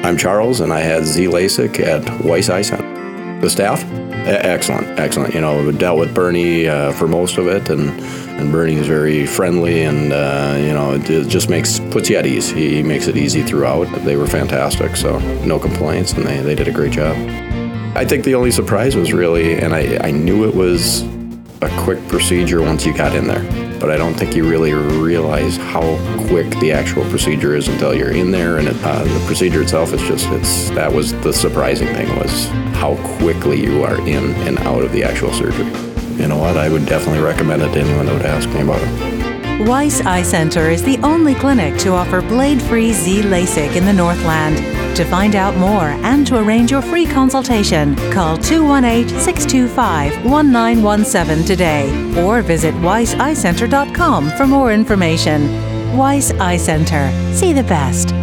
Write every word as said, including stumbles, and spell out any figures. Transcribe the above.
I'm Charles, and I had Z LASIK at Weiss Eye Center. The staff? E- excellent, excellent. You know, we dealt with Bernie uh, for most of it, and, and Bernie is very friendly, and, uh, you know, it, it just makes puts you at ease. He makes it easy throughout. They were fantastic, so no complaints, and they, they did a great job. I think the only surprise was really, and I, I knew it was a quick procedure once you got in there, but I don't think you really realize how quick the actual procedure is until you're in there, and it, uh, the procedure itself is just, it's that was the surprising thing, was how quickly you are in and out of the actual surgery. You know what, I would definitely recommend it to anyone that would ask me about it. Weiss Eye Center is the only clinic to offer blade-free Z LASIK in the Northland. To find out more and to arrange your free consultation, call two one eight, six two five, one nine one seven today or visit weiss eye center dot com for more information. Weiss Eye Center. See the best.